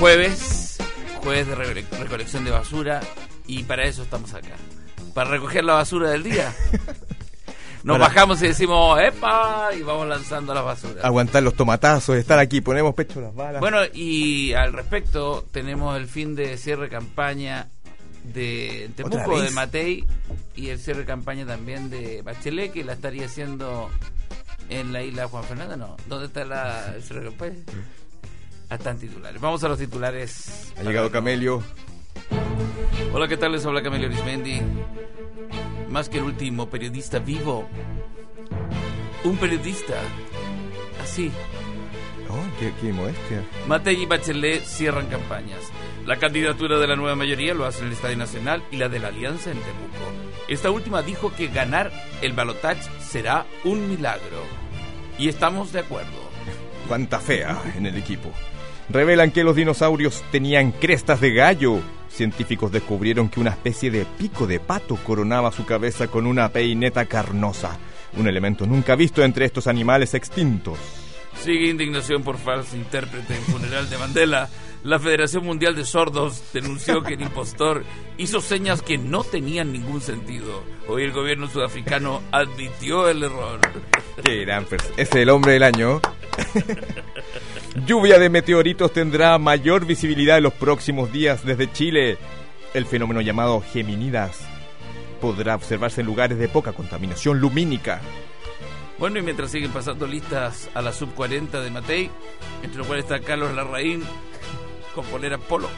jueves de recolección de basura, y para eso estamos acá, para recoger la basura del día. Nos bajamos y decimos ¡epa! Y vamos lanzando las basuras. Aguantar los tomatazos, estar aquí, ponemos pecho a las balas. Bueno, y al respecto tenemos el fin de cierre de campaña de Temuco, de Matei, y el cierre de campaña también de Bachelet, que la estaría haciendo en la isla Juan Fernando. No, ¿dónde está el cierre de campaña? Están titulares. Vamos a los titulares. Ha llegado Camelio. Hola, ¿qué tal? Les habla Camelio Arismendi. Más que el último periodista vivo, un periodista así. Oh, qué modestia. Matei y Bachelet cierran campañas. La candidatura de la nueva mayoría lo hace en el Estadio Nacional y la de la Alianza en Temuco. Esta última dijo que ganar el balotaje será un milagro. Y estamos de acuerdo. Cuánta fea en el equipo. Revelan que los dinosaurios tenían crestas de gallo. Científicos descubrieron que una especie de pico de pato coronaba su cabeza con una peineta carnosa. Un elemento nunca visto entre estos animales extintos. Sigue indignación por falso intérprete en funeral de Mandela. La Federación Mundial de Sordos denunció que el impostor hizo señas que no tenían ningún sentido. Hoy el gobierno sudafricano admitió el error. Qué gran persona. Ese es el hombre del año. Lluvia de meteoritos tendrá mayor visibilidad en los próximos días desde Chile. El fenómeno llamado Geminidas podrá observarse en lugares de poca contaminación lumínica. Bueno, y mientras siguen pasando listas a la sub-40 de Matei, entre los cuales está Carlos Larraín con polera polo.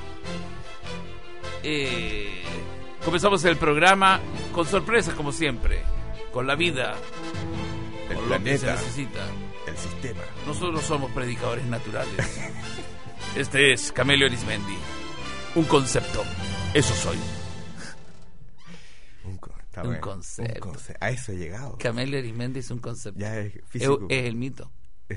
Comenzamos el programa con sorpresas, como siempre, con la vida, el con planeta, lo que se necesita, el sistema. Nosotros somos predicadores naturales. Este es Camelio Arismendi, un concepto. Eso soy. Un concepto. A eso he llegado. Camelio Arismendi es un concepto. Ya es físico. Es el mito.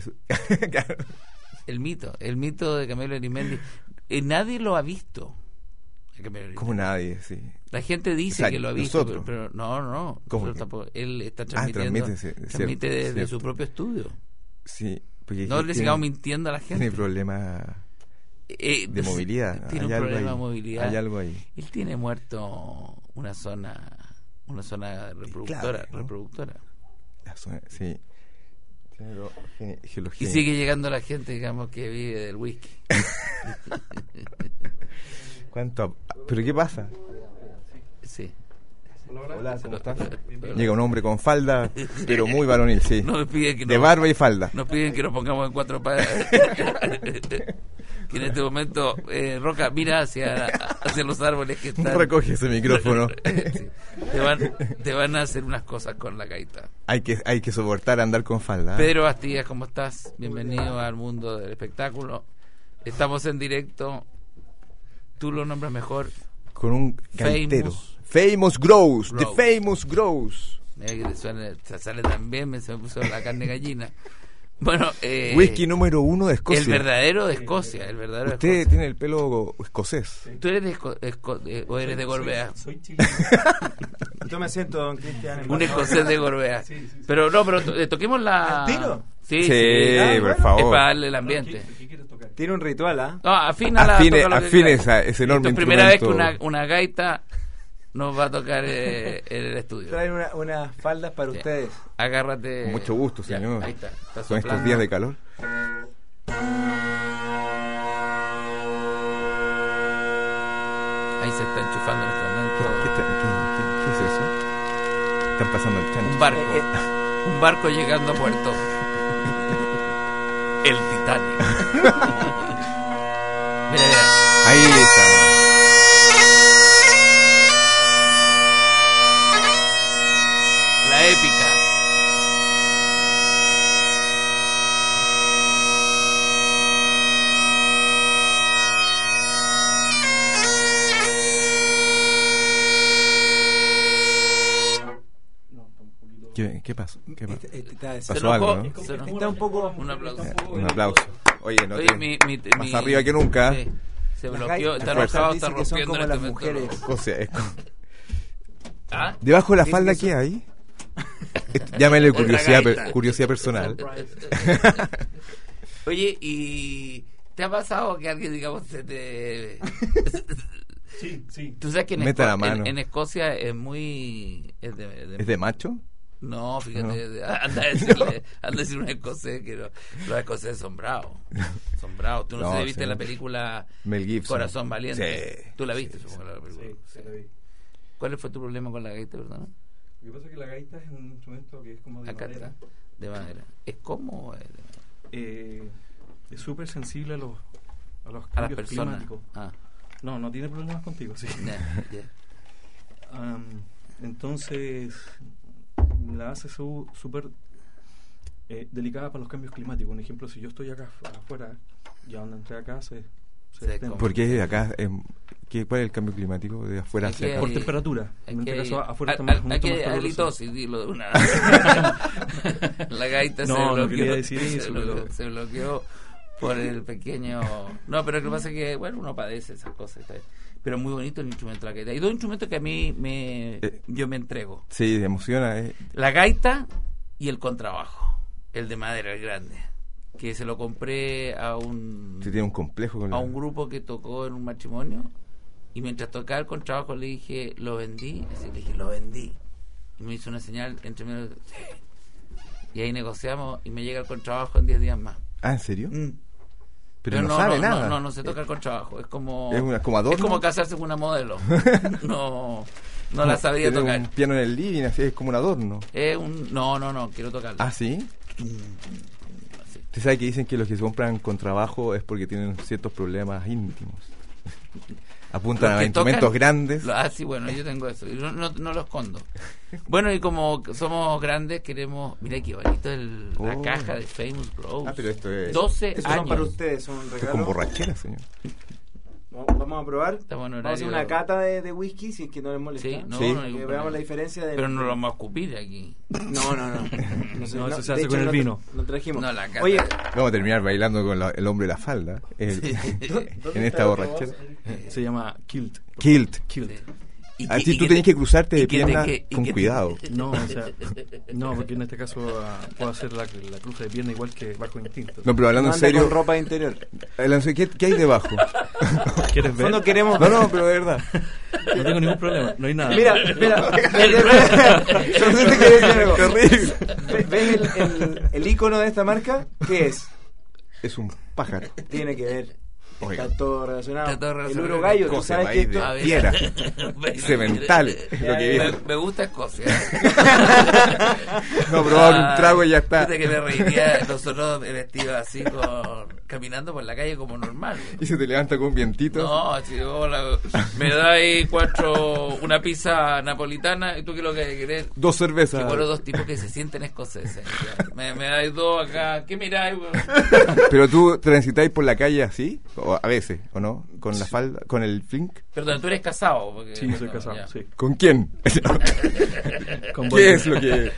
El mito de Camelio Arismendi. Nadie lo ha visto. ¿Cómo nadie? Sí. La gente dice, o sea, que lo ha visto, pero no. ¿Cómo? Él está transmitiendo. Transmite desde su propio estudio. Sí. No le sigamos mintiendo a la gente. Tiene problema de movilidad. Tiene un problema de movilidad. Hay algo ahí. Él tiene muerto una zona reproductora. Clave, ¿no? Reproductora. La zona, sí. Geología. Y sigue llegando la gente, digamos, que vive del whisky. ¿Cuánto? ¿Pero qué pasa? Sí. Hola, ¿cómo estás? Llega un hombre con falda, pero muy varonil, sí. De barba y falda. Nos piden que nos pongamos en cuatro patas. Que en este momento, Roca, mira hacia los árboles que están. Recoge ese micrófono. Sí. Te van a hacer unas cosas con la gaita. Hay que soportar andar con falda. Pedro Bastías, ¿cómo estás? Bienvenido al mundo del espectáculo. Estamos en directo. Tú lo nombras mejor. Con un gaitero. Famous Grows. The Famous Grows. Mira que te sale tan bien, se me puso la carne gallina. Bueno, whisky número 1 de Escocia. El verdadero de Escocia. Usted tiene el pelo escocés. ¿Tú eres o eres de Gorbea? Soy chileno. Yo me siento, don Cristian. Un escocés de Gorbea. Sí. Pero toquemos la... ¿Tiro? Sí, por favor. Es para darle el ambiente. ¿Qué quieres tocar? Tiene un ritual, ¿ah? No, afina ese enorme instrumento. Es primera vez que una gaita nos va a tocar en el estudio. Traen unas faldas para ustedes. Agárrate. Con mucho gusto, señor. Ya, ahí está. Con estos días de calor. Ahí se está enchufando en este momento. ¿Qué es eso? Están pasando el chancho. Un barco llegando a puerto. El Titanic. Mira. Ahí está. La épica. ¿Qué pasó? ¿Pasó algo, no? Está un poco... Un aplauso. Un aplauso. Oye, más arriba que nunca. Sí. Se bloqueó, está enojado, está rompiendo en este momento. Debajo de la falda, ¿qué hay? Llámale curiosidad personal. Oye, y ¿Te ha pasado que alguien, digamos, se te... Sí. Tú sabes que Mete la mano. en Escocia es muy... ¿Es de macho? No, fíjate, No. anda a decir un escocés que los escoceses son bravos. Son bravos. Tú no sé si viste la película Mel Gibson. Corazón Valiente. Sí. Tú la viste, Sí, supongo, la película. Sí, la vi. ¿Cuál fue tu problema con la gaita, perdón? Lo que pasa es que la gaita es un instrumento que es como de Acá madera. está, de madera. ¿Es como Es súper sensible a los a las cambios personas? climáticos. Ah, No tiene problemas contigo, sí. ya. Entonces la hace súper delicada para los cambios climáticos. Un ejemplo, si yo estoy acá afuera, ya donde entré acá se extiende. ¿Por qué acá? ¿Cuál es el cambio climático de afuera Aquí hacia acá? Por temperatura. En este caso, afuera está mucho aquí más hay caluroso. halitosis, dilo de una. La gaita No, se no bloqueó. quería decir eso, pero- Se bloqueó por el pequeño... No, pero lo que pasa es que, bueno, uno padece esas cosas. Está bien. Pero es muy bonito el instrumento de la gaita. Hay dos instrumentos que a mí yo me entrego. Sí, emociona. La gaita y el contrabajo. El de madera, el grande. Que se lo compré a un... Sí, tiene un complejo con a un grupo que tocó en un matrimonio, y mientras tocaba el contrabajo le dije, lo vendí. Así le dije, lo vendí. Y me hizo una señal entre medio, sí. Y ahí negociamos y me llega el contrabajo en 10 días más. Ah, ¿en serio? Pero no no sabe nada. No se toca el contrabajo. Es como como adorno. es como casarse con una modelo. no la sabría Tiene tocar. un piano en el living, así es como un adorno. Es un no, quiero tocarlo. ¿Ah, sí? Así. Usted sabe que dicen que los que se compran contrabajo es porque tienen ciertos problemas íntimos. Apuntan Los a que instrumentos tocan, grandes. sí, bueno, yo tengo eso. Y no lo escondo. Bueno, y como somos grandes, queremos... Mira qué bonito la caja de Famous Grouse. Ah, pero esto es... 12 Estos años. son para ustedes, son un Esto es regalo. con borrachera, señor. Vamos a probar. Estamos en Vamos a hacer una horario... cata de whisky, si es que no les molesta. Sí, no, Sí. no, Para que veamos la diferencia de... Pero no lo vamos a escupir aquí. No. No, eso se de hace hecho, con el no vino. No trajimos. No, la cata. Oye, Vamos a terminar bailando con el hombre de la falda. En esta borrachera. Se llama kilt. Kilt. Sí. Así tú tenés que cruzarte de pierna con que cuidado. No, o sea, no, porque en este caso puedo hacer la cruza de pierna igual que bajo instinto. No, pero hablando no en anda serio, con ropa interior. ¿qué hay debajo? ¿Quieres ver? No queremos... No, pero de verdad. No tengo ningún problema, no hay nada. Mira. Solamente quería decir algo. Terrible. ¿Ves el icono de esta marca? ¿Qué es? Es un pájaro. Tiene que ver. Oiga. Está todo relacionado. Está todo relacionado. El urogallo, tú Cosa sabes que maíz esto... A ver. Piedra. Cemental. Es lo que dijo. Me gusta Escocia. No, probar un trago y ya está. Fíjate que me reiría nosotros vestidos así, caminando por la calle como normal. Y se te levanta con un vientito. No, si hola, me dais una pizza napolitana, ¿y tú qué es lo que querés? 2 cervezas. Que fueron 2 tipos que se sienten escoceses. Me dais 2 acá, ¿qué miráis? Pero tú transitáis por la calle así, o a veces, ¿o no? Con la falda, con el flink. Perdón, tú eres casado. Porque, Sí, soy no, casado, ya. sí. ¿Con quién? Con ¿Qué es lo que...?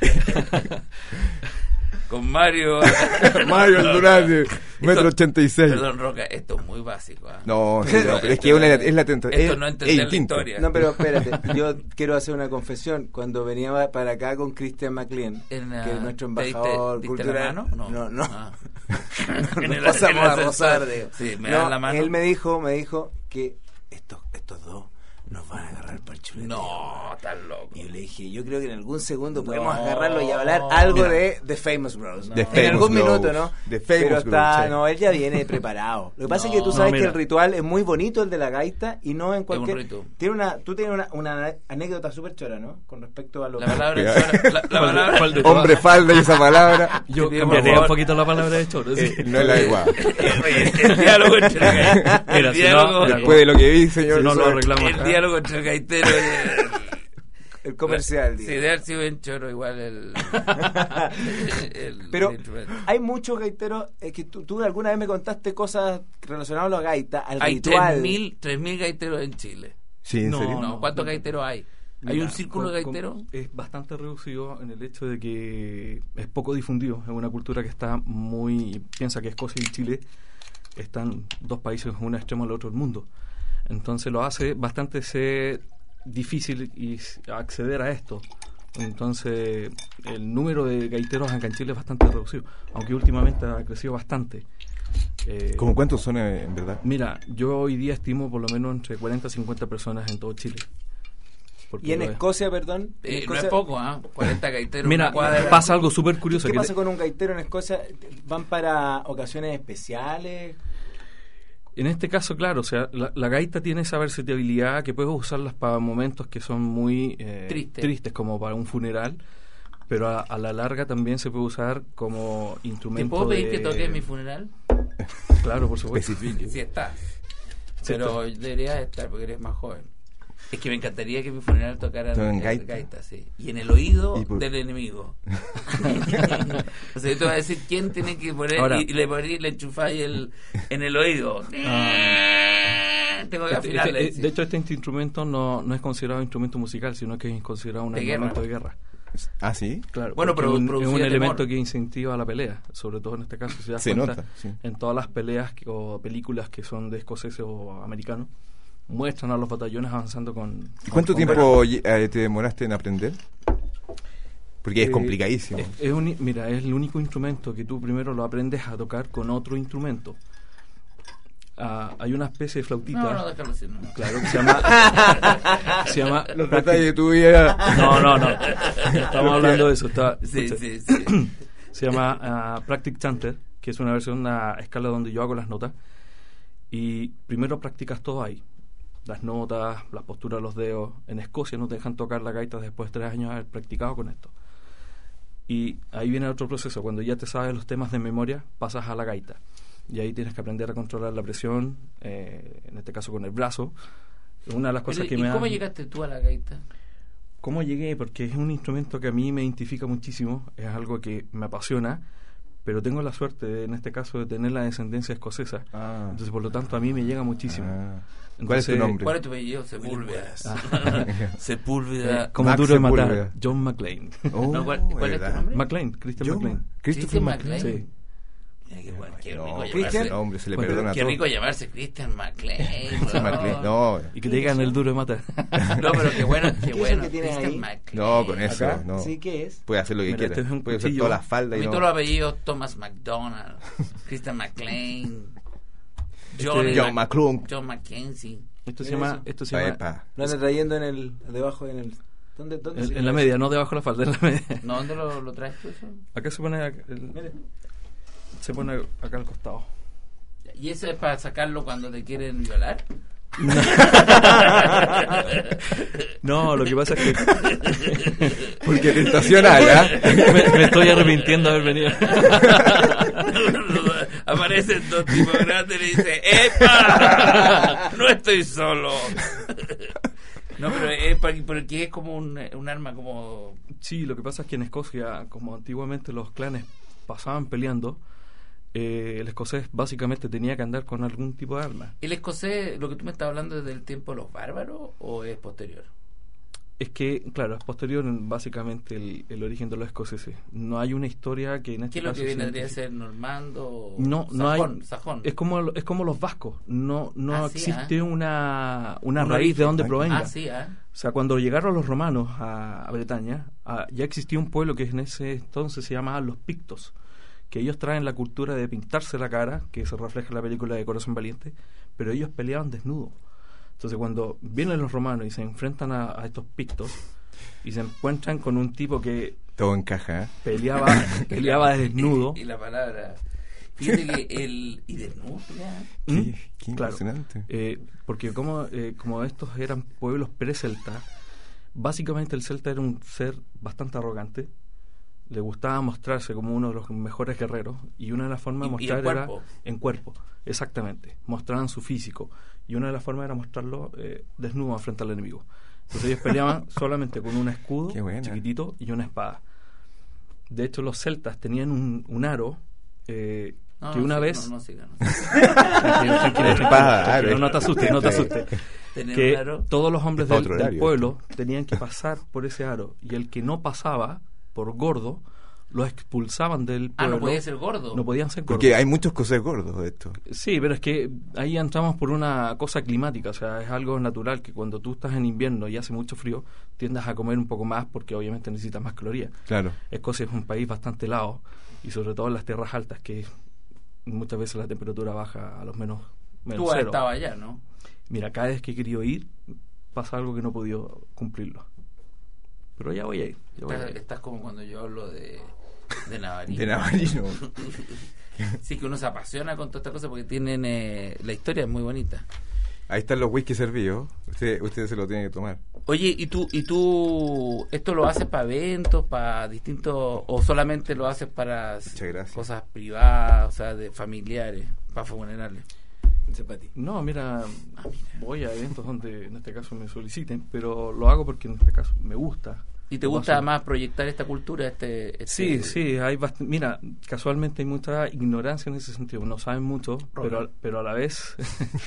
Con Mario. Mario Aldunate, 1,86 m. Perdón, Roca, esto es muy básico. ¿Ah? No, sí, no, pero es que es la tentación. Esto no entender la historia. No, pero espérate, yo quiero hacer una confesión. Cuando venía para acá con Christian McLean, que es nuestro embajador ¿Diste cultural, la mano? no. Ah. Nos pasamos a rozar, digo. Sí, me No, dan la mano. él me dijo que estos dos nos van a agarrar para el chuleteo. No, estás loco. Y yo le dije, yo creo que en algún segundo podemos No. agarrarlo y hablar algo de The Famous Bros. The En Famous algún Bros. minuto, ¿no? The Famous Pero está, Bros, sí. no, él ya viene preparado. Lo que pasa es que tú No, sabes que mira. el ritual es muy bonito, el de la gaita, y no en cualquier... rito. Tú tienes una anécdota súper chora, ¿no? Con respecto a lo La palabra. La palabra. ¿Cuál de todas? Hombre falda y esa palabra Yo Por cambiaría favor. un poquito la palabra de choro. ¿sí? no es la igual. El diálogo entre el gaitero. Mira, El si diálogo. no, mira, Después de lo que vi, señor. Si no lo arreglamos El acá. diálogo entre el gaitero y el comercial, Sí, digo. de haber sido en choro igual el Pero instrumento. hay muchos gaiteros que tú alguna vez me contaste cosas relacionadas a la gaita, al Hay ritual. 3.000 gaiteros en Chile. Sí, ¿en No, serio? No, ¿cuántos gaiteros hay? ¿Hay Mira, un círculo de gaiteros? Es bastante reducido en el hecho de que es poco difundido. Es una cultura que está muy... Piensa que Escocia y Chile están 2 países, un extremo al otro del mundo. Entonces lo hace bastante difícil acceder a esto. Entonces el número de gaiteros acá en Chile es bastante reducido, aunque últimamente ha crecido bastante. ¿Cómo cuántos son en verdad? Mira, yo hoy día estimo por lo menos entre 40 y 50 personas en todo Chile. ¿Y en Escocia, perdón? No es poco, 40 gaiteros. Mira, pasa algo súper curioso. ¿Qué pasa con un gaitero en Escocia? ¿Van para ocasiones especiales? En este caso, claro, o sea, la gaita tiene esa versatilidad que puedes usarlas para momentos que son muy tristes, como para un funeral, pero a la larga también se puede usar como instrumento. ¿Te puedo pedir que toques mi funeral? Claro, por supuesto. Sí está. Pero deberías estar porque eres más joven. Es que me encantaría que mi funeral tocara gaita, sí. Y en el oído del enemigo. O sea, yo te voy a decir quién tiene que poner. Ahora, y le enchufáis en el oído. Tengo que afinarle. De hecho, este instrumento no es considerado instrumento musical, sino que es considerado un armamento de guerra. ¿Ah, sí? Claro. Bueno, pero es un elemento que incentiva la pelea, sobre todo en este caso. Se nota, sí. En todas las peleas o películas que son de escoceses o americanos, muestran a los batallones avanzando con... ¿Cuánto tiempo te demoraste en aprender? Porque es complicadísimo. Mira, es el único instrumento que tú primero lo aprendes a tocar con otro instrumento. Hay una especie de flautita. No, déjalo así, no. Claro, que se llama los detalles de tu vida. No. Estamos hablando de eso. Sí. Se llama Practice Chanter, que es una versión, una escala donde yo hago las notas. Y primero practicas todo ahí. Las notas, las posturas de los dedos. En Escocia no te dejan tocar la gaita después de 3 años de haber practicado con esto. Y ahí viene otro proceso. Cuando ya te sabes los temas de memoria, pasas a la gaita. Y ahí tienes que aprender a controlar la presión, en este caso con el brazo. Una de las cosas que me ¿Cómo llegaste tú a la gaita? ¿Cómo llegué? Porque es un instrumento que a mí me identifica muchísimo, es algo que me apasiona, pero tengo la suerte, en este caso, de tener la descendencia escocesa. Entonces, por lo tanto, a mí me llega muchísimo. Entonces, ¿cuál es tu nombre? ¿Cuál es tu apellido? Sepúlveda. Sepúlveda. Como Max duro de matar. Sepúlveda. John McClane. No, ¿cuál es tu nombre? McClane, Christian McClane. Christopher McClane. Sí. Qué rico Christian, hombre, se le perdona qué todo. rico llamarse Christian McClane. No. Y que te digan el duro de matar. No, pero qué bueno. que tiene ahí? No, con eso, ¿Acá? no. ¿Sí? ¿Qué es? Puede hacer lo que quiera. Puede hacer todas las faldas. Todos los apellidos: Thomas McDonald, Christian McClane, John McClune, John Mackenzie. Esto se llama. Lo anda trayendo debajo en el. ¿Dónde en la media, no debajo de la falda, en la media. No, ¿dónde lo traes tú eso? Acá se pone. Se pone acá al costado. ¿Y eso es para sacarlo cuando te quieren violar? No, lo que pasa es que porque tentación hay, me estoy arrepintiendo de haber venido. Aparecen 2 tipos grandes y le dicen: ¡epa! ¡No estoy solo! No, pero porque es como un arma como... Sí, lo que pasa es que en Escocia, como antiguamente los clanes pasaban peleando, el escocés básicamente tenía que andar con algún tipo de arma. ¿El escocés, lo que tú me estás hablando, es del tiempo de los bárbaros o es posterior? Es que, claro, es posterior básicamente el origen de los escoceses. No hay una historia que en este caso... ¿Qué es lo que vendría a ser normando? No sajón, hay... sajón. Es como los vascos. No existe una raíz de donde provenga. O sea, cuando llegaron los romanos a Bretaña, ya existía un pueblo que en ese entonces se llamaba los pictos, que ellos traen la cultura de pintarse la cara, que se refleja en la película de Corazón Valiente, pero ellos peleaban desnudos. Entonces, cuando vienen los romanos y se enfrentan a estos pictos y se encuentran con un tipo que todo encaja, peleaba desnudo. Y la palabra, fíjate que y desnudo, qué impresionante. Porque como estos eran pueblos pre-celta, básicamente el celta era un ser bastante arrogante. Le gustaba mostrarse como uno de los mejores guerreros, y una de las formas de mostrar era en cuerpo, exactamente, mostraban su físico, y una de las formas era mostrarlo desnudo frente al enemigo. Entonces ellos peleaban solamente con un escudo chiquitito y una espada. De hecho, los celtas tenían un aro que una vez... No te asustes. Que todos los hombres del pueblo tenían que pasar por ese aro, y el que no pasaba por gordo, los expulsaban del pueblo. No podía ser gordo. No podían ser gordos. Porque hay muchos cosas gordos de esto. Sí, pero es que ahí entramos por una cosa climática, o sea, es algo natural que cuando tú estás en invierno y hace mucho frío, tiendas a comer un poco más porque obviamente necesitas más calorías. Claro. Escocia es un país bastante helado, y sobre todo en las tierras altas, que muchas veces la temperatura baja a los menos Tú has cero. estado allá, ¿no? Mira, cada vez que he querido ir, pasa algo que no he podido cumplirlo. Pero ya voy a ir. Estás como cuando yo hablo de Navarino. De Navarino. Sí, que uno se apasiona con todas estas cosas porque tienen... la historia es muy bonita. Ahí están los whisky servidos. Usted se lo tiene que tomar. Oye, ¿y tú esto lo haces para eventos, para distintos... o solamente lo haces para cosas privadas, o sea, de familiares, para funerales? No, mira, voy a eventos donde en este caso me soliciten, pero lo hago porque en este caso me gusta. ¿Y te gusta más proyectar esta cultura? Sí, hay mira, casualmente hay mucha ignorancia en ese sentido, no saben mucho, pero a la vez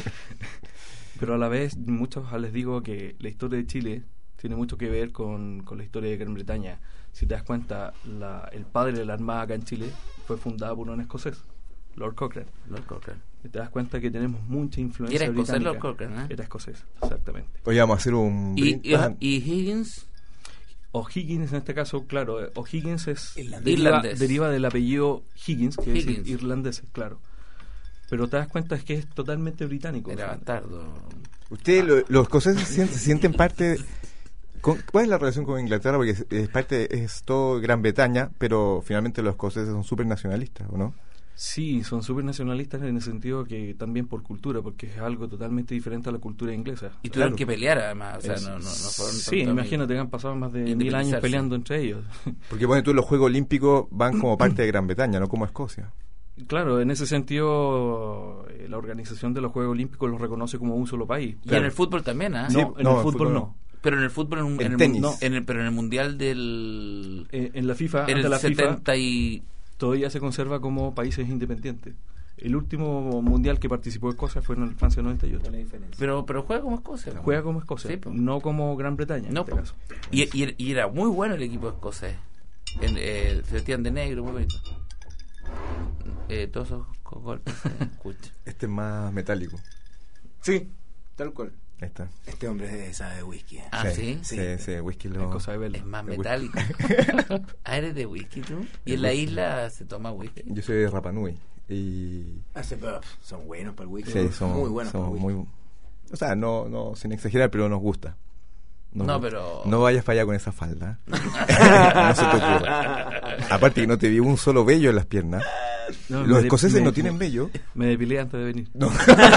muchos les digo que la historia de Chile tiene mucho que ver con la historia de Gran Bretaña. Si te das cuenta, el padre de la Armada acá en Chile fue fundada por un escocés, Lord Cochrane. Y te das cuenta que tenemos mucha influencia. ¿Y era escocés británica. Lord Cochrane? Era escocés, exactamente. Hoy vamos a hacer un... ¿Y Higgins? O'Higgins en este caso, claro, O'Higgins es irlandés. Deriva del apellido Higgins, que es irlandés, claro. Pero te das cuenta es que es totalmente británico. Era bastardo. Los escoceses se sienten parte... ¿Cuál es la relación con Inglaterra? Porque es todo Gran Bretaña, pero finalmente los escoceses son súper nacionalistas, ¿o no? Sí, son súper nacionalistas en el sentido que también por cultura, porque es algo totalmente diferente a la cultura inglesa. Y tuvieron que pelear además, o sea, no fueron... Sí, imagínate que han pasado más de 1000 años peleando entre ellos. Porque bueno, los Juegos Olímpicos van como parte de Gran Bretaña, no como Escocia. Claro, en ese sentido la organización de los Juegos Olímpicos los reconoce como un solo país. Y en el fútbol también, ¿ah? No, en el fútbol no. Pero en el fútbol, en el tenis. Pero en el mundial del... En la FIFA, en el 70 FIFA, todavía se conserva como países independientes. El último mundial que participó Escocia fue en el Francia 98. Pero juega como Escocia. Juega como Escocia, sí, no como Gran Bretaña en este caso. Y era muy bueno el equipo escocés. Se vestían de negro, muy bonito. Todos esos golpes se escuchan. Este es más metálico. Sí, tal cual. Ahí está. Este hombre sabe de whisky. Ah, ¿sí? Sí, whisky es más metálico. ¿Eres de whisky tú? ¿Y en la isla se toma whisky? Yo soy de Rapa Nui. Y... son buenos para el whisky. Sí, son muy buenos para el whisky. O sea, no sin exagerar, pero nos gusta. Pero... No vayas para allá con esa falda. No se te ocurra. Aparte que no te vi un solo vello en las piernas. Los escoceses no tienen vello. Me depilé antes de venir. No.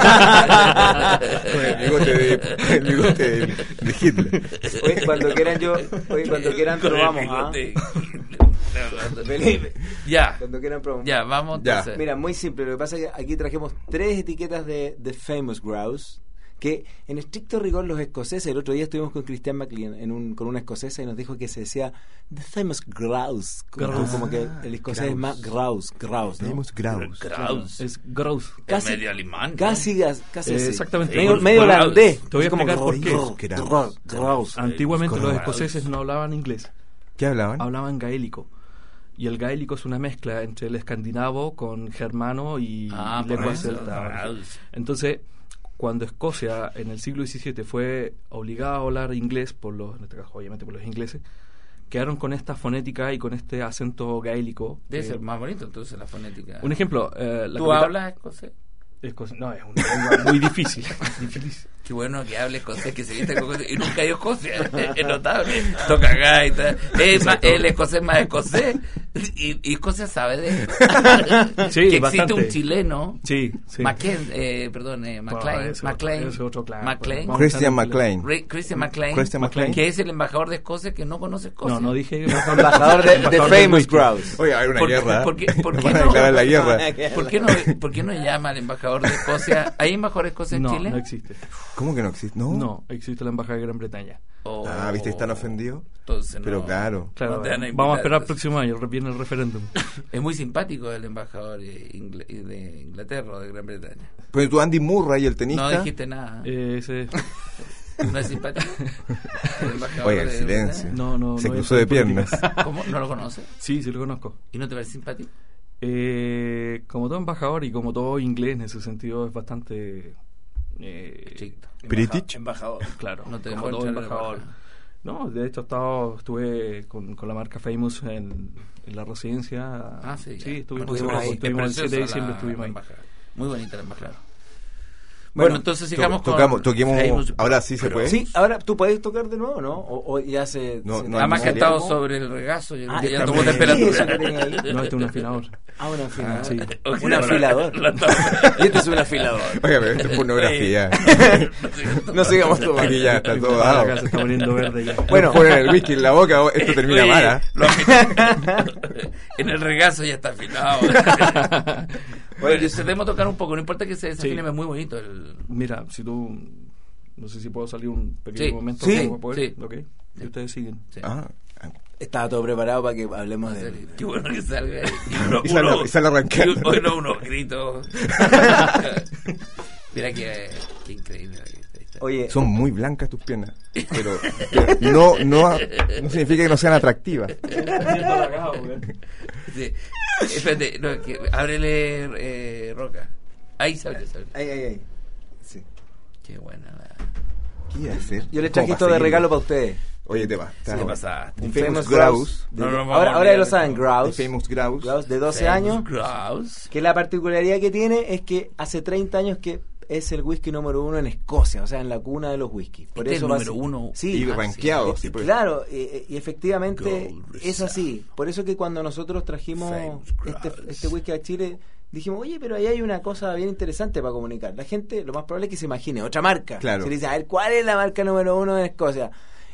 Con el bigote de Hitler. Oye, cuando quieran probamos. Felipe. Ya. Cuando quieran probamos. Ya, vamos entonces. Mira, muy simple. Lo que pasa es que aquí trajimos 3 etiquetas de Famous Grouse, que en estricto rigor los escoceses, el otro día estuvimos con Christian McLean con una escocesa y nos dijo que se decía The Famous Grouse, como que el escocés es más Grouse, ¿no? Famous Grouse. Es Grouse. Casi medio alemán, ¿no? Casi exactamente. Medio holandés. Te voy a explicar por qué. Grouse. Antiguamente los escoceses no hablaban inglés. ¿Qué hablaban? Hablaban gaélico. Y el gaélico es una mezcla entre el escandinavo con germano y lengua celta. Entonces, cuando Escocia en el siglo XVII fue obligada a hablar inglés, en este caso obviamente por los ingleses, quedaron con esta fonética y con este acento gaélico. Debe ser más bonito entonces la fonética. Un ejemplo. ¿Tú hablas escocés? No, es una lengua muy difícil. Qué bueno que hable escocés, que se viste con y nunca ha ido a Escocia. Es notable. Toca gaita. El escocés más escocés. Y Escocia sabe de él. Sí, que bastante. existe un chileno. Sí. McLean. Christian McLean. Que es el embajador de Escocia que no conoce Escocia. No dije embajador de Famous Grouse. Oye, hay una guerra. ¿Por qué no llama al embajador de Escocia? ¿Hay embajador de Escocia en Chile? No existe. ¿Cómo que no existe? No, existe la embajada de Gran Bretaña. ¿Viste? ¿Están ofendidos? Entonces pero claro, vamos a esperar el próximo año, viene el referéndum. Es muy simpático el embajador de Inglaterra o de Gran Bretaña. Pero tú, Andy Murray, el tenista. No dijiste nada. ¿No es simpático? Oiga, el silencio. No, se cruzó de piernas. ¿Cómo? ¿No lo conoces? Sí, lo conozco. ¿Y no te parece simpático? Como todo embajador y como todo inglés en ese sentido es bastante... British. Embajador. Claro, no te como todo embajador. No, de hecho estuve con la marca Famous en la residencia. Sí, estuvimos ahí. El 7 de diciembre estuvimos ahí. Muy bonita la embajada. Bueno, entonces sigamos toquemos, Famous. ahora sí se puede. Sí, ahora tú puedes tocar de nuevo, ¿no? O ya se... Además que ha estado sobre el regazo, ya tomó ¿qué es eso temperatura. que tenía ahí? No, este es un afilador. Un afilador. Sí. Un afilador. Y este es un afilador. Oye, pero esto es pornografía. No sigamos tomando. Aquí ya está todo Acá dado. se está poniendo verde ya. Bueno, Ponen el whisky en la boca, esto termina mal, En el regazo ya está afinado. Bueno, debemos tocar un poco, no importa que se desafine, es muy bonito. Mira, si tú... No sé si puedo salir un pequeño momento. Sí, para poder, sí. Ok, y ustedes siguen. Sí. estaba todo preparado para que hablemos de... Qué bueno que salga. Y sale arrancando. Hoy no unos gritos. Mira qué increíble. Oye, son muy blancas tus piernas, pero no significa que no sean atractivas. Sí. Espérate, no, ábrele Roca. Ahí se abre. Ahí. Sí. Qué buena ¿Qué iba a hacer? Yo les traje esto de regalo para ustedes. Oye, te va. ¿Qué pasaste? Un Famous Grouse. Ahora lo saben, Grouse. Famous Grouse. Grouse de 12 años. Grouse. Que la particularidad que tiene es que hace 30 años que es el whisky número 1 en Escocia, o sea, en la cuna de los whiskies. Por eso el número 1. Sí, y rankeado. Sí, pues. Claro, y efectivamente es así. Por eso que cuando nosotros trajimos este whisky a Chile, dijimos, oye, pero ahí hay una cosa bien interesante para comunicar. La gente, lo más probable es que se imagine otra marca. Claro. Se le dice, a ver, ¿cuál es la marca número 1 en Escocia?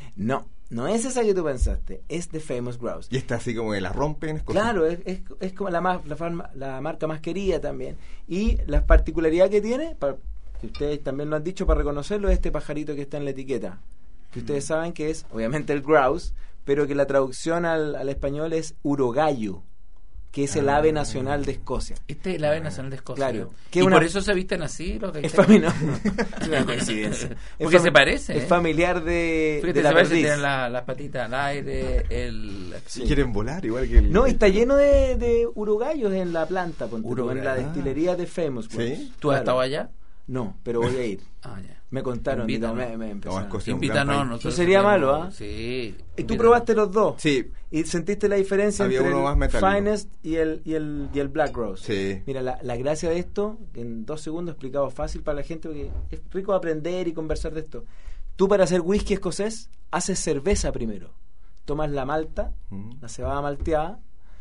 No es esa que tú pensaste, es The Famous Grouse. Y está así como que la rompen. Claro, es como la marca más querida también. Y la particularidad que tiene, que ustedes también lo han dicho para reconocerlo, es este pajarito que está en la etiqueta. Que ustedes saben que es, obviamente, el grouse, pero que la traducción al español es urogallo, que es el ave nacional de Escocia. Este es el ave nacional de Escocia. Claro. ¿Y por eso se visten así los es familiar. Es una coincidencia. Porque se parece. Es familiar de la perdiz. perdiz. Tienen las patitas al aire, Si quieren volar, igual que el... No, y está lleno de urogallos en la planta, en la destilería de Famous Grouse. ¿Sí? ¿Tú has estado allá? No, pero voy a ir. Ya. Me contaron. Invítanos. No sería malo, ¿ah? Sí. ¿Y tú probaste los dos? Sí. ¿Y sentiste la diferencia Había entre uno más el metálico. Finest y el Black Rose? Sí. Mira, la gracia de esto, en 2 segundos explicado fácil para la gente, porque es rico aprender y conversar de esto. Tú, para hacer whisky escocés, haces cerveza primero. Tomas la malta, la cebada malteada,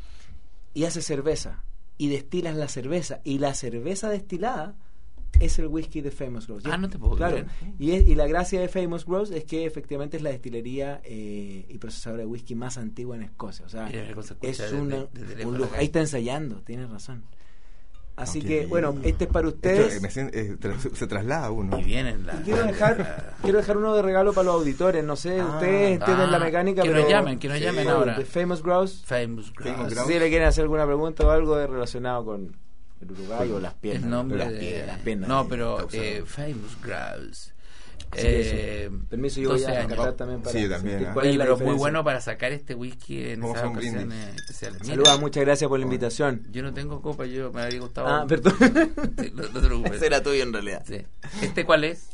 y haces cerveza. Y destilas la cerveza. Y la cerveza destilada es el whisky de Famous Grouse. No te puedo creer. Y la gracia de Famous Grouse es que efectivamente es la destilería y procesadora de whisky más antigua en Escocia. O sea, es un lujo. Ahí está ensayando, tienes razón. Así que, bueno, este es para ustedes. Se traslada uno. Y vienen quiero dejar uno de regalo para los auditores. No sé, ustedes entienden la mecánica. Que nos llamen ahora. De Famous Grouse. Famous Grouse. Si le quieren hacer alguna pregunta o algo relacionado con el Uruguay o las piernas. El nombre las piernas. No, pero Famous Grouse. Permiso, yo voy a cantar también para... Sí, también. Pero muy bueno para sacar este whisky en esas ocasiones especiales. Saludos, muchas gracias por la invitación. Yo no tengo copa, me habría gustado... perdón. Sí, no te preocupes. Ese era tuyo en realidad. Sí. ¿Este cuál es?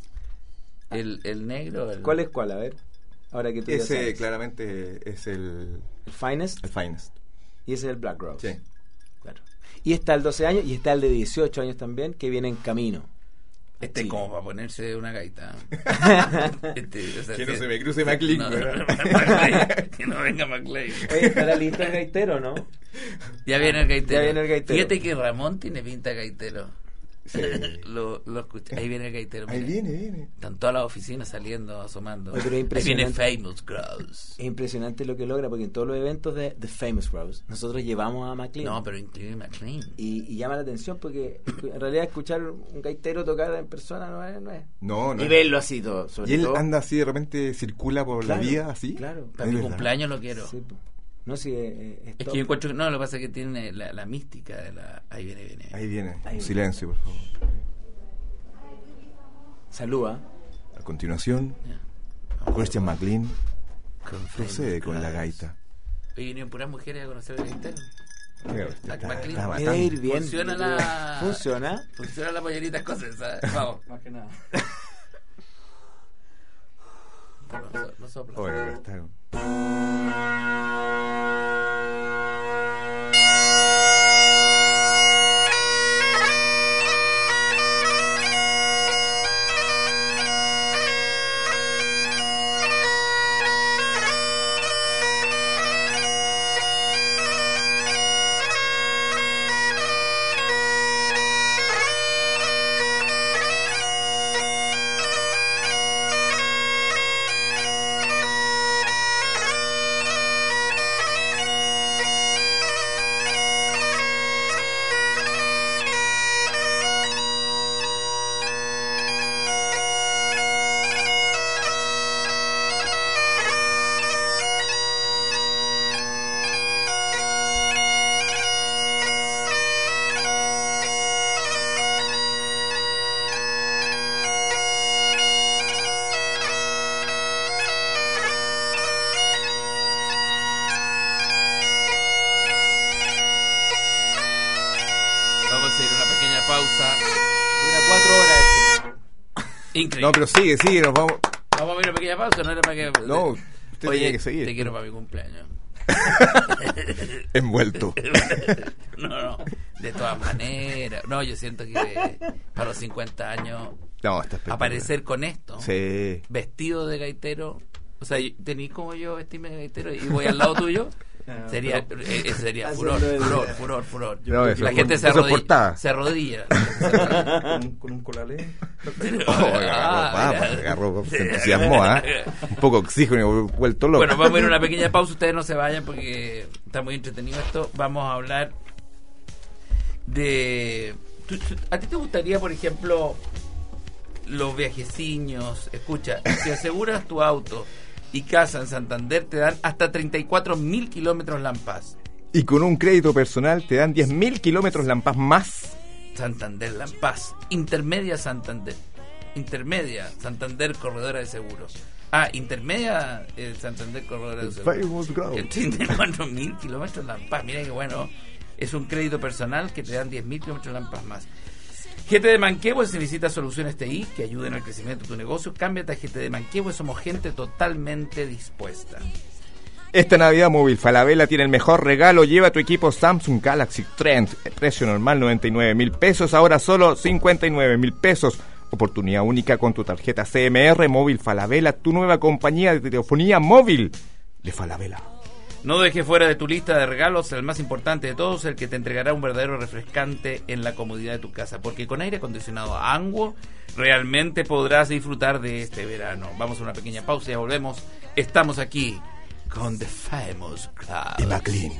¿El negro? ¿Cuál es cuál? A ver. Ahora que tú ese ya sabes. claramente es el Finest. El Finest. Y ese es el Black Grouse. Sí. Claro. Y está el 12 años y está el de 18 años también, que viene en camino. Este es como para ponerse una gaita. Que no se me cruce McLean. Que no venga McLean. Oye, estará listo el gaitero, ¿no? Ya viene el gaitero. Fíjate que Ramón tiene pinta de gaitero. Sí. Lo escuché. Ahí viene el gaitero. Ahí viene. Están todas las oficinas saliendo, asomando. Oye, pero ahí viene Famous Grouse. Es impresionante lo que logra, porque en todos los eventos de The Famous Grouse nosotros llevamos a McLean. No, pero incluye McLean. Y llama la atención porque en realidad escuchar un gaitero tocar en persona no es. No. Y verlo así todo. Y él anda así, de repente circula por la vida así. Claro. Para mi cumpleaños lo quiero. Sí, no, si es que yo encuentro que no, lo que pasa es que tiene la mística de la... Ahí viene. Silencio, por favor. Saluda. A continuación, Christian McLean procede con la gaita. Oye, vinieron puras mujeres a conocer el gaitero. Debe ir bien. ¿Funciona la pollerita escocesa? Vamos. Más que nada. No sopla. Bueno, pero está... Pausa. Dura 4 horas. Increíble. No, pero sigue, nos vamos. Vamos a ver una pequeña pausa, no era para que. No, usted Oye, tenía que seguir. Te quiero para mi cumpleaños. Envuelto. No, de todas maneras. No, yo siento que para los 50 años No, está espectacular. aparecer con esto, Sí. vestido de gaitero. O sea, tenís como yo vestirme de gaitero y voy al lado tuyo. Sería furor. No, eso La es gente eso es portada. se arrodilla. Con un colalé. Agarró, se entusiasmó, un poco de oxígeno, vuelto loco. Bueno, vamos a ir a una pequeña pausa. Ustedes no se vayan porque está muy entretenido esto. Vamos a hablar de... ¿A ti te gustaría, por ejemplo, los viajeciños? Escucha, si aseguras tu auto y casa en Santander, te dan hasta 34.000 kilómetros Lampaz. Y con un crédito personal te dan 10.000 kilómetros Lampaz más. Santander Lampaz. Intermedia Santander. Intermedia Santander Corredora de Seguros. Intermedia Santander Corredora de Seguros. Famous Ground. 34.000 kilómetros Lampaz. Mira que bueno. Es un crédito personal que te dan 10.000 kilómetros Lampaz más. GTD Manquehue, si necesitas soluciones TI que ayuden al crecimiento de tu negocio, cámbiate a GTD Manquehue, somos gente totalmente dispuesta. Esta Navidad Móvil Falabella tiene el mejor regalo. Lleva tu equipo Samsung Galaxy Trend. Precio normal 99.000 pesos, ahora solo 59.000 pesos. Oportunidad única con tu tarjeta CMR Móvil Falabella, tu nueva compañía de telefonía móvil de Falabella. No dejes fuera de tu lista de regalos el más importante de todos, el que te entregará un verdadero refrescante en la comodidad de tu casa, porque con aire acondicionado Anguo realmente podrás disfrutar de este verano. Vamos a una pequeña pausa y ya volvemos. Estamos aquí con The Famous Grouse Y McLean.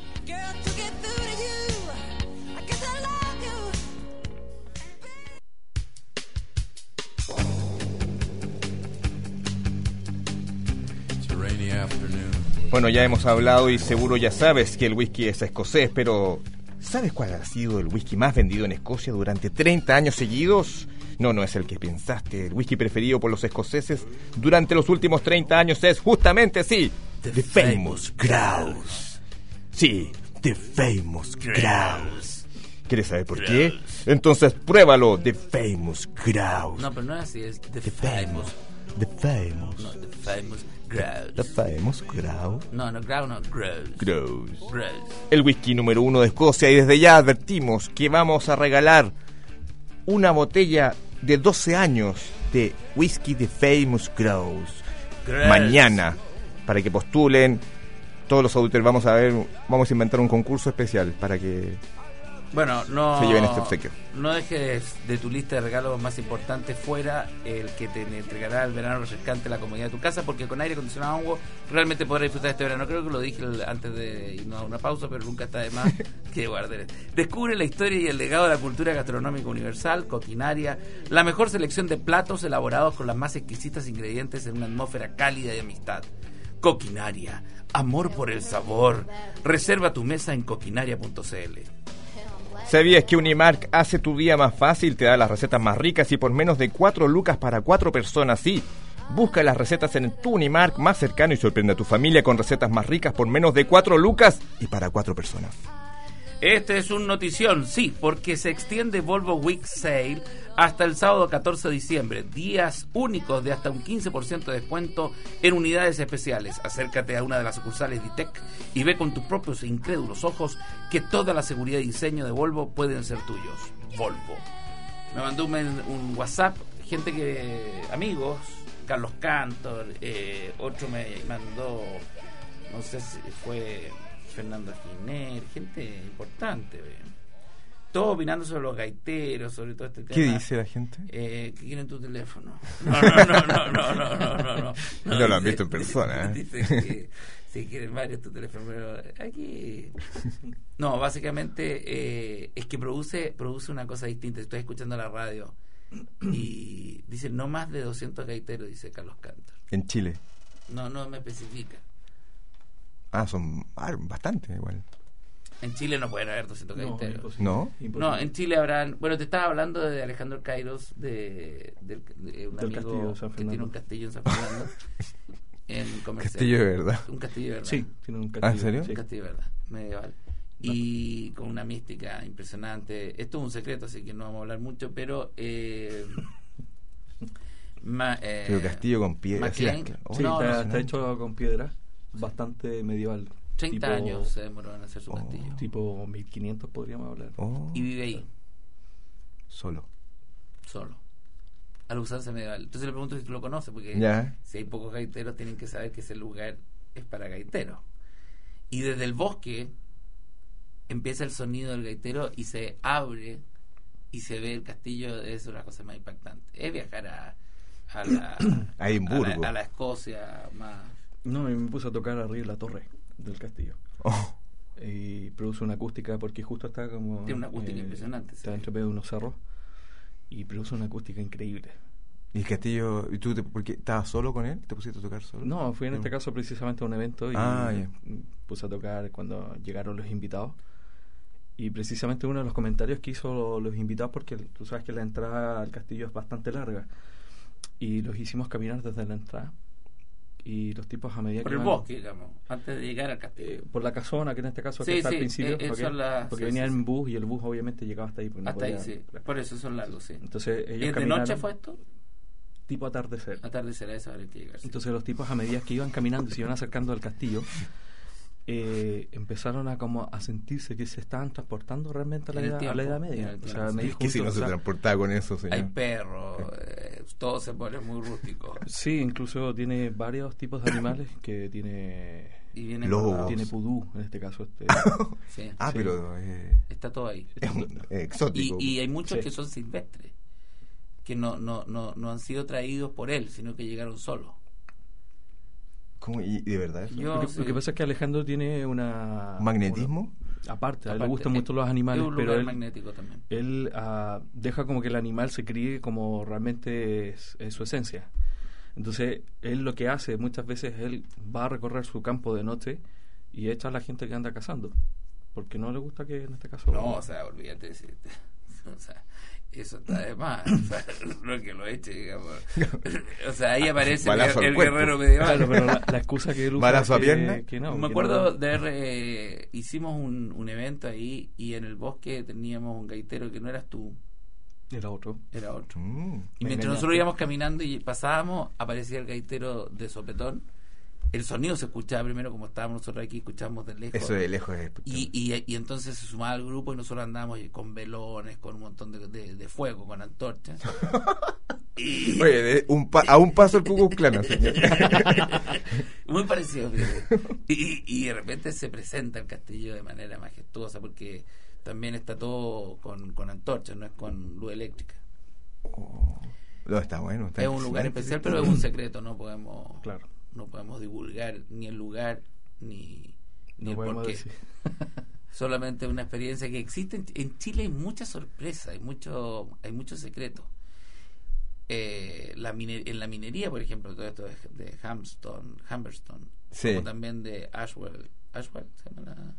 Bueno, ya hemos hablado y seguro ya sabes que el whisky es escocés, pero ¿sabes cuál ha sido el whisky más vendido en Escocia durante 30 años seguidos? No es el que pensaste. El whisky preferido por los escoceses durante los últimos 30 años es justamente, sí, The Famous Grouse. Sí, The Famous Grouse. ¿Quieres saber por qué? Entonces pruébalo, The Famous Grouse. No, pero no es así, es The Famous. The Famous. No, The Famous Grouse. The Famous Grouse. No, Grouse, no, Grouse. El whisky número 1 de Escocia, y desde ya advertimos que vamos a regalar una botella de 12 años de whisky The Famous Grouse. Mañana, para que postulen todos los auditores. Vamos a inventar un concurso especial para que se lleven este obsequio. No dejes de tu lista de regalos más importantes fuera el que te entregará el verano refrescante la comodidad de tu casa, porque con aire acondicionado Anguo realmente podrás disfrutar este verano. Creo que lo dije antes de irnos a una pausa, pero nunca está de más que guardar. Descubre la historia y el legado de la cultura gastronómica universal. Coquinaria, la mejor selección de platos elaborados con las más exquisitas ingredientes en una atmósfera cálida y amistad. Coquinaria, amor por el sabor. Reserva tu mesa en coquinaria.cl. ¿Sabías que Unimark hace tu día más fácil? Te da las recetas más ricas y por menos de 4 lucas para 4 personas, sí. Busca las recetas en tu Unimark más cercano y sorprende a tu familia con recetas más ricas por menos de 4 lucas y para 4 personas. Este es un notición, sí, porque se extiende Volvo Week Sale hasta el sábado 14 de diciembre. Días únicos de hasta un 15% de descuento en unidades especiales. Acércate a una de las sucursales Ditec y ve con tus propios e incrédulos ojos que toda la seguridad y diseño de Volvo pueden ser tuyos. Volvo. Me mandó un WhatsApp, amigos, Carlos Cantor, otro me mandó, no sé si fue Fernando Giner, gente importante, todos opinando sobre los gaiteros, sobre todo este tema. ¿Qué dice la gente? Que quieren tu teléfono. No. No lo han visto en persona. Dicen que si quieren varios tu teléfono, pero aquí... No, básicamente es que produce una cosa distinta. Estoy escuchando la radio y dicen no más de 200 gaiteros, dice Carlos Cantor. ¿En Chile? No me especifica. Son bastante igual. En Chile no pueden haber 200 gaiteros. ¿No? No, en Chile habrán... Bueno, te estaba hablando de Alejandro Kairos, de un amigo que tiene un castillo en San Fernando. En comercial. ¿Castillo de verdad? Un castillo de verdad. Sí, tiene un castillo. ¿En serio? Sí. Un castillo de verdad, medieval. Y con una mística impresionante. Esto es un secreto, así que no vamos a hablar mucho, pero... pero castillo con piedra. Sí, está hecho con piedra, bastante medieval. 30 años se demoró en hacer su castillo. Tipo 1500 podríamos hablar. Y vive ahí. Solo. A la usanza medieval. Entonces le pregunto si tú lo conoces, porque si hay pocos gaiteros tienen que saber que ese lugar es para gaiteros. Y desde el bosque empieza el sonido del gaitero y se abre y se ve el castillo. Es una cosa más impactante. Es viajar a la Escocia más. No, me puse a tocar arriba la torre del castillo. Y produce una acústica porque justo está como... Tiene una acústica impresionante. Está entre medio de unos cerros y produce una acústica increíble. ¿Y el castillo? ¿Y tú porque estabas solo con él? ¿Te pusiste a tocar solo? No, fui en este caso precisamente a un evento y puse a tocar cuando llegaron los invitados. Y precisamente uno de los comentarios que hizo los invitados, porque tú sabes que la entrada al castillo es bastante larga, y los hicimos caminar desde la entrada. Y los tipos a medida por que el bosque, digamos, antes de llegar al castillo, por la casona, que en este caso está al principio, porque venían en bus y el bus obviamente llegaba hasta ahí, hasta ahí, por eso son largos, Entonces ellos ¿y de noche fue esto? Tipo atardecer, a esa hora hay que llegar, Entonces los tipos a medida que iban caminando y se iban acercando al castillo, empezaron a sentirse que se estaban transportando realmente a la Edad Media. O sea, es que si no se transportaba con eso, señor. Hay perros, todo se pone muy rústico. Sí, incluso tiene varios tipos de animales que tiene lobos. Tiene pudú en este caso. Sí. Pero está todo ahí. Es exótico. Y hay muchos que son silvestres, que no han sido traídos por él, sino que llegaron solos. ¿Cómo? ¿Y de verdad eso? Lo que pasa es que Alejandro tiene ¿magnetismo? Aparte, a él le gustan mucho los animales, pero él magnético también. Él deja como que el animal se críe como realmente es su esencia. Entonces, él lo que hace muchas veces, él va a recorrer su campo de noche y echa a la gente que anda cazando, porque no le gusta que en este caso... No, o sea, olvídate de o sea, eso está de más, o sea, no que lo eche, digamos. O sea, ahí aparece el guerrero medieval. Claro, pero la excusa que él usa ¿balazo a pierna? Que no, me acuerdo de hicimos un evento ahí y en el bosque teníamos un gaitero que no eras tú. Era otro. Y mientras nosotros íbamos caminando y pasábamos, aparecía el gaitero de sopetón. El sonido se escuchaba primero, como estábamos nosotros aquí, escuchábamos de lejos. Eso de lejos es y entonces se sumaba al grupo y nosotros andábamos con velones, con un montón de fuego, con antorchas. Oye, a un paso el Ku Klux Klan, señor. Muy parecido, y de repente se presenta el castillo de manera majestuosa, porque también está todo con antorchas, no es con luz eléctrica. No, está bueno. Es un lugar especial, pero es un secreto, no podemos... Claro. No podemos divulgar ni el lugar ni el porqué. Solamente una experiencia que existe. En Chile hay mucha sorpresa, hay mucho secreto. En la minería, por ejemplo, todo esto de Humberstone, como también de Ashwell se llama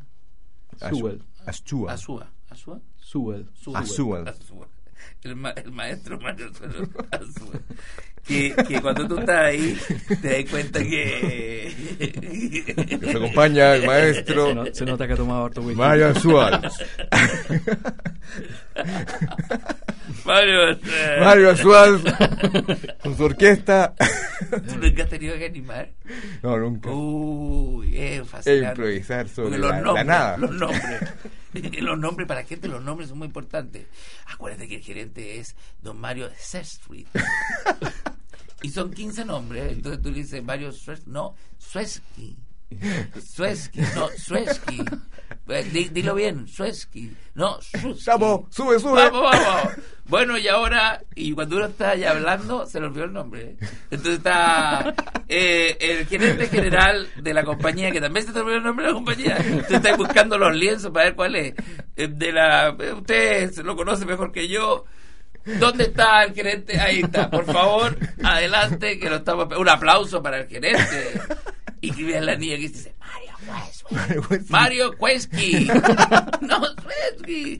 Sewell. El maestro Mario Azúa. Que cuando tú estás ahí te das cuenta que se acompaña el maestro. Se nota que ha tomado harto whisky. Mario Azúa. Mario Suárez con su orquesta. ¿Tú nunca has tenido que animar? No, nunca. Uy, es fascinante. Improvisar sobre Porque la nada. Los nombres para la gente, los nombres son muy importantes. Acuérdate que el gerente es don Mario Sestfried. Y son 15 nombres. Entonces tú le dices Mario Suezki. No, Suezki. No, Suezki. Dilo bien, Suezki. No, Suezki. Vamos, sube. Vamos. Bueno, y ahora, y cuando uno está ya hablando, se le olvidó el nombre. Entonces está el gerente general de la compañía, que también se te olvidó el nombre de la compañía. Entonces está buscando los lienzos para ver cuál es. Usted se lo conoce mejor que yo. ¿Dónde está el gerente? Ahí está, por favor, adelante, que lo estamos. Un aplauso para el gerente. Y que vea la niña que dice Mario Cuesqui. No, Suezki.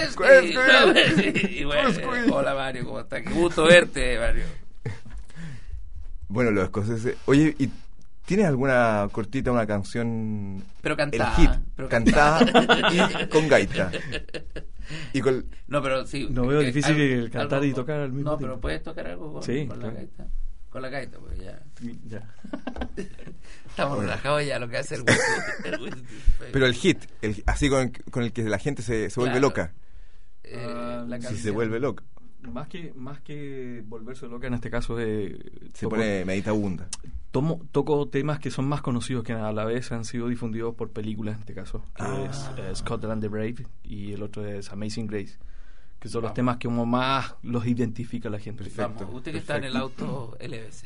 Y bueno, hola Mario, ¿cómo estás? Qué gusto verte, Mario. Bueno, los escoceses. Oye, ¿y tienes alguna cortita, una canción? Pero cantada. El hit, cantada y con gaita. Y con... No, pero sí. No veo difícil que cantar y tocar al mismo tiempo. No, pero puedes tocar algo con, sí, con claro. la gaita. Con la gaita, pues ya. Estamos bueno. Relajados ya, lo que hace el Whisky. Pero el hit, así con el que la gente se vuelve loca. Si se vuelve loca. Más que volverse loca en este caso se pone meditabunda. Toco temas que son más conocidos, que a la vez han sido difundidos por películas en este caso, que es Scotland the Brave, y el otro es Amazing Grace, que son los temas que como más los identifica la gente. Perfecto. Vamos, usted que está en el auto, LBC.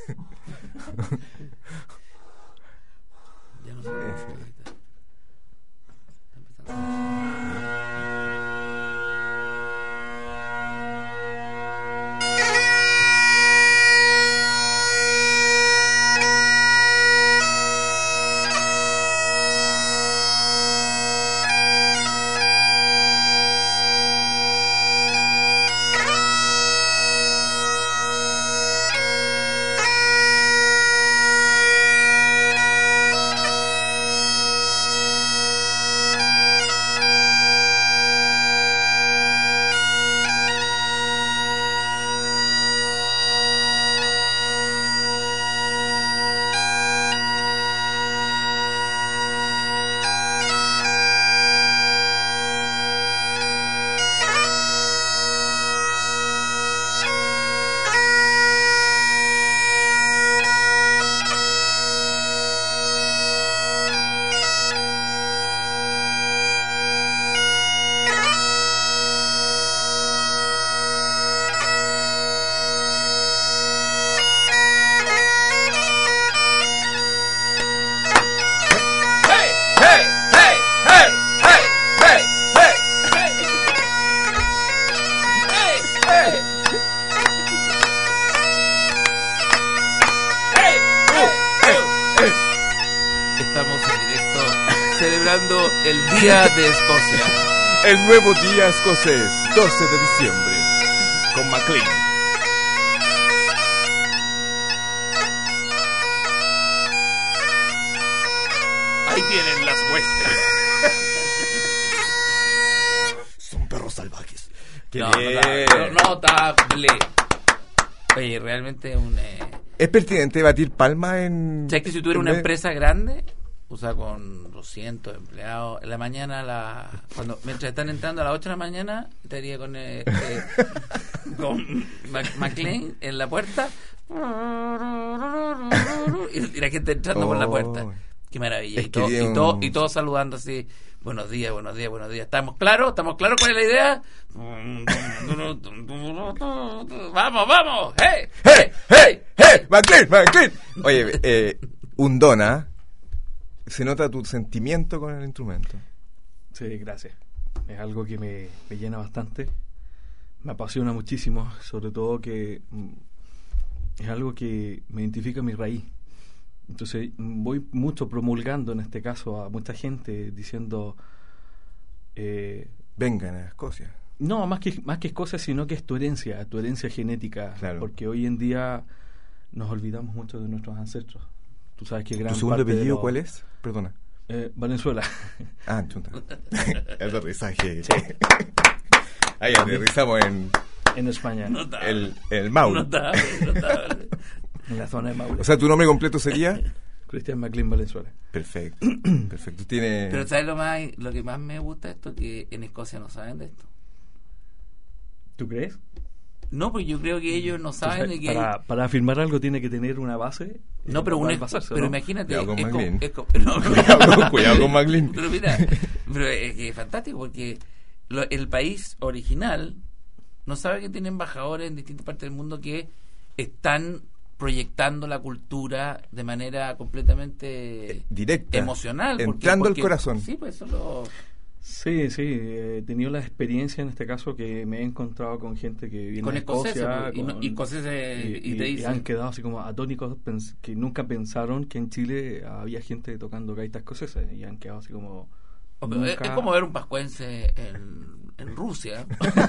Ya no sé. Está empezando. El Día de Escocia. El nuevo día escocés, 12 de diciembre, con MacLean. Ahí vienen las huestes. Son perros salvajes. Notable. Oye, realmente ¿Es pertinente batir palma en...? ¿Sabes que si tuviera una empresa grande, o sea, con 200 empleados, en la mañana, mientras están entrando a las 8 de la mañana, estaría con MacLean en la puerta y la gente entrando por la puerta. Qué maravilla. Y todos saludando así. Buenos días. ¿Estamos claros cuál es la idea? ¡Vamos! ¡Hey! MacLean! Oye, un dona. Se nota tu sentimiento con el instrumento. Sí, gracias. Es algo que me llena bastante. Me apasiona muchísimo, sobre todo que es algo que me identifica mi raíz. Entonces voy mucho promulgando, en este caso, a mucha gente diciendo... vengan a Escocia. No, más que Escocia, sino que es tu herencia genética. Claro. Porque hoy en día nos olvidamos mucho de nuestros ancestros. Tú sabes que gran ¿Tu segundo parte apellido cuál es? Perdona. Venezuela. Ah, chunta. El aterrizaje. Sí. Ahí aterrizamos en España. El Maule. Notable. En la zona de Maule. O sea, ¿tu nombre completo sería? Cristian McLean Valenzuela. Perfecto. Perfecto. Tiene... Pero ¿sabes lo que más me gusta de esto? Que en Escocia no saben de esto. ¿Tú crees? No, pues yo creo que ellos no saben de que... Para afirmar algo tiene que tener una base. No, pero ¿no? Imagínate... Cuidado con McLean. Pero mira, pero es que es fantástico porque el país original no sabe que tiene embajadores en distintas partes del mundo que están proyectando la cultura de manera completamente directa, emocional. Entrando al corazón. Sí, pues eso lo... Sí, he tenido la experiencia en este caso que me he encontrado con gente que viene con de Escocia y te dicen, y han quedado así como atónicos, que nunca pensaron que en Chile había gente tocando gaita escocesa y han quedado así como... Es como ver un pascuense en Rusia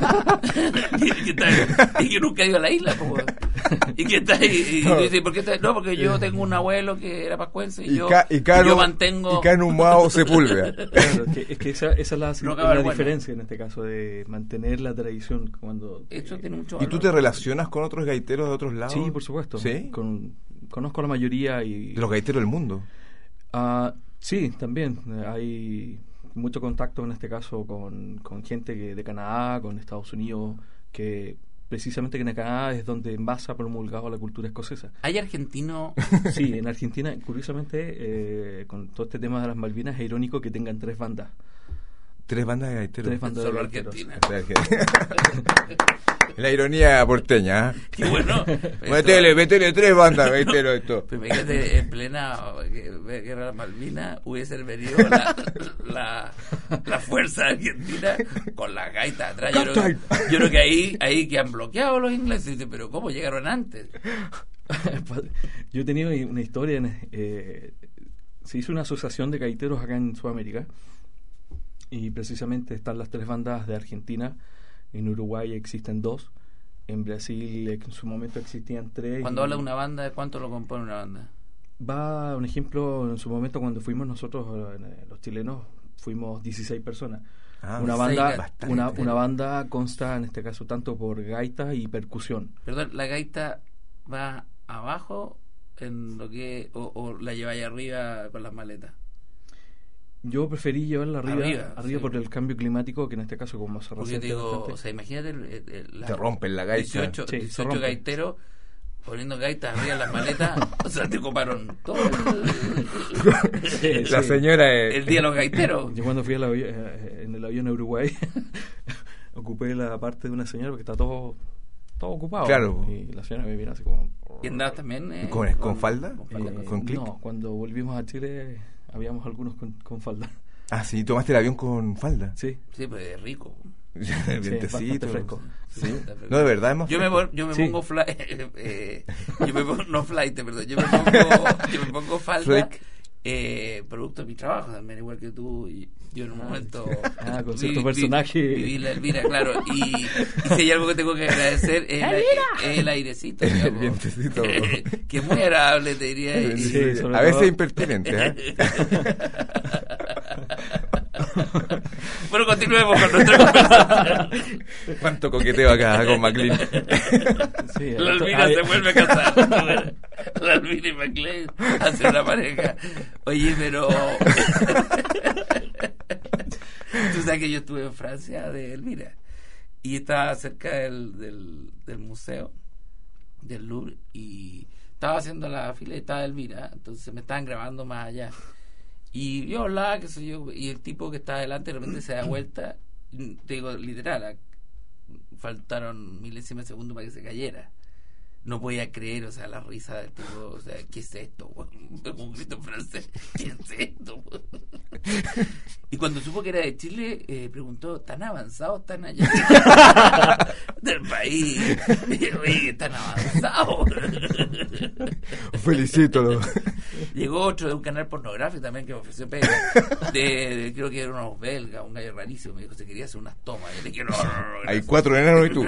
y que nunca ha ido a la isla y que está ahí y dice, ¿por qué está? No, porque yo tengo un abuelo que era pascuense y yo mantengo y en un Mao Sepúlveda. Claro, es que esa es la diferencia en este caso de mantener la tradición cuando eso tiene mucho valor. ¿Y tú te relacionas con otros gaiteros de otros lados? Sí, por supuesto. ¿Sí? Conozco a la mayoría ¿De los gaiteros del mundo? Sí, también hay mucho contacto en este caso con gente de Canadá, con Estados Unidos, que precisamente en Canadá es donde más se ha promulgado la cultura escocesa. ¿Hay argentino? Sí, en Argentina, curiosamente, con todo este tema de las Malvinas, es irónico que tengan 3 bandas. 3 bandas de gaiteros. 3 bandas Solo de gaiteros. Argentina. La ironía porteña. Qué bueno. Métele 3 bandas gaiteros esto. Pero fíjate, en plena guerra de las Malvinas hubiese venido la fuerza argentina con las gaitas atrás. Yo creo que ahí que han bloqueado los ingleses. Dice, pero ¿cómo llegaron antes? Yo he tenido una historia. Se hizo una asociación de gaiteros acá en Sudamérica. Y precisamente están las 3 bandas de Argentina. En Uruguay existen 2. En Brasil en su momento existían 3. Cuando habla de una banda, ¿cuánto lo compone una banda? Va un ejemplo, en su momento cuando fuimos nosotros, los chilenos, fuimos 16 personas. Una banda consta en este caso tanto por gaita y percusión. Perdón, ¿la gaita va abajo en lo que o la lleváis arriba con las maletas? Yo preferí llevarla arriba sí. Por el cambio climático, que en este caso como se resiente. Porque digo, o sea, imagínate te rompen la gaita. 18 gaiteros poniendo gaitas arriba en las maletas, o sea, te coparon todo. La señora el día de los gaiteros. Yo cuando fui en el avión a Uruguay ocupé la parte de una señora porque está todo ocupado. Claro. Y la señora me mira así como... ¿Y andabas también? ¿Con falda? ¿Con clip? No, cuando volvimos a Chile habíamos algunos con falda. Ah, sí, ¿tomaste el avión con falda? Sí. Sí, pues es rico. El vientecito. Fresco. Sí. No, de verdad es más fresco. Yo me pongo yo me pongo falda producto de mi trabajo también, igual que tú. Y yo en un momento con cierto personaje viví la Elvira, claro, y si hay algo que tengo que agradecer es el airecito, el vientecito que es muy agradable, te diría. Sí, a veces impertinente, Bueno, continuemos con nuestra conversación. Cuánto coqueteo acá con McLean. Sí, la Elvira se vuelve a casar. La Elvira y McLean hacen una pareja. Oye, pero tú sabes que yo estuve en Francia de Elvira y estaba cerca del museo del Louvre y estaba haciendo la fila y estaba Elvira, entonces me estaban grabando más allá. Y yo hablaba, qué sé yo, y el tipo que estaba adelante de repente se da vuelta, te digo literal, faltaron milésimas de segundo para que se cayera. No podía creer, o sea, la risa del tipo, o sea, ¿qué es esto? Un grito francés, ¿qué es esto? Y cuando supo que era de Chile, preguntó, ¿tan avanzados están allá? Del país. Oye, ¿tan avanzados? Felicítalo. Llegó otro de un canal pornográfico también que me ofreció pega. Creo que eran unos belgas, un gallo rarísimo. Me dijo, se quería hacer unas tomas. Y le dije, no. Hay 4 enanos y tú.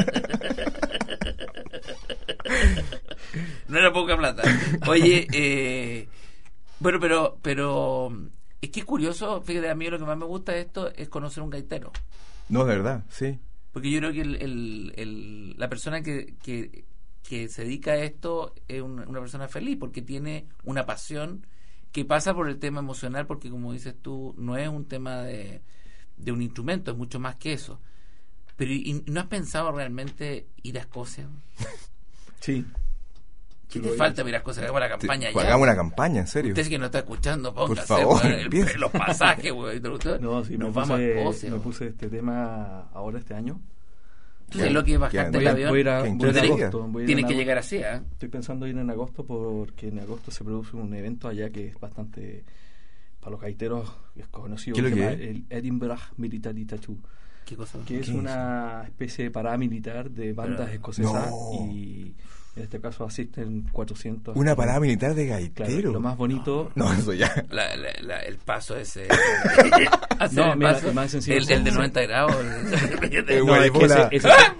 No era poca plata. Oye, bueno, pero es que es curioso. Fíjate, a mí lo que más me gusta de esto es conocer un gaitero. No, de verdad, sí. Porque yo creo que la persona que se dedica a esto es una persona feliz, porque tiene una pasión que pasa por el tema emocional, porque como dices tú, no es un tema de un instrumento, es mucho más que eso. Pero ¿y no has pensado realmente ir a Escocia? Sí. ¿Qué te falta ir a Escocia? Hagamos la campaña ya. Hagamos una campaña, en serio. Usted que no está escuchando, póngase, por favor, los pasajes, güey. No, sí, nos vamos a Escocia. Me puse este tema ahora este año. Entonces lo que es bajarte el avión. Voy a ir en agosto. Tienes que llegar así, ¿eh? Estoy pensando ir en agosto porque en agosto se produce un evento allá que es bastante, para los gaiteros, es conocido. ¿Qué es lo que es? El Edinburgh Military Tattoo. ¿Qué cosa? Que es una especie de paramilitar de bandas escocesas y en este caso asisten 400. ¿Una parada militar de gaitero? Claro, lo más bonito. No, eso ya. El paso ese. No, mira, el más sencillo. El de 90 grados. No, es que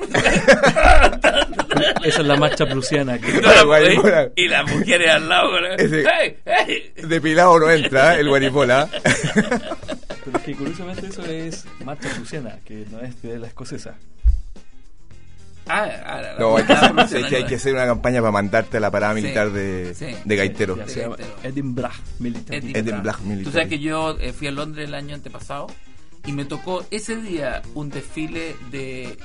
esa es la marcha prusiana. Y las mujeres al lado. Depilado no entra, el guaripola. Pero es que curiosamente eso es marcha prusiana, que no es de la escocesa. No, hay que hacer una campaña para mandarte a la parada militar de gaitero. Se llama Edinburgh Military. Tú sabes que yo fui a Londres el año antepasado y me tocó ese día un desfile de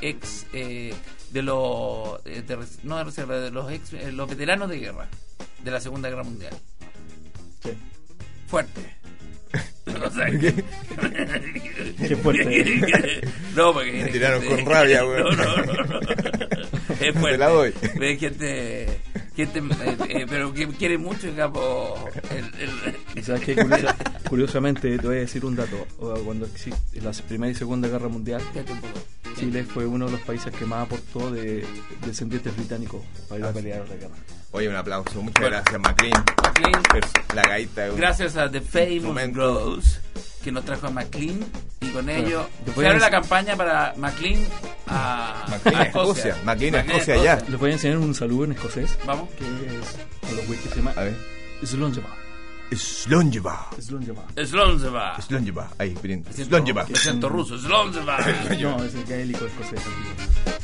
los veteranos de guerra de la Segunda Guerra Mundial. Sí. Fuerte. No sé. Qué fuerte. No, porque me tiraron con rabia, güey. No. Es fuerte. Te la doy. Hay gente pero que quiere mucho el capo. ¿Sabes qué? Curiosamente, te voy a decir un dato. Cuando existe la Primera y Segunda Guerra Mundial, Chile fue uno de los países que más aportó de descendientes británicos para ir a pelear la guerra. Oye, un aplauso. Muchas gracias, McLean. La gaita. Gracias a The Famous Grows, que nos trajo a McLean, y con ello se abre la campaña para McLean a Escocia. McLean a Escocia ya. Les voy a enseñar un saludo en escocés. Vamos. Que es a los güeyes que se llama. A ver. Slongeva. Ahí, miren. Slongeva. Acento ruso. Slongeva. No, es el gaélico escocés.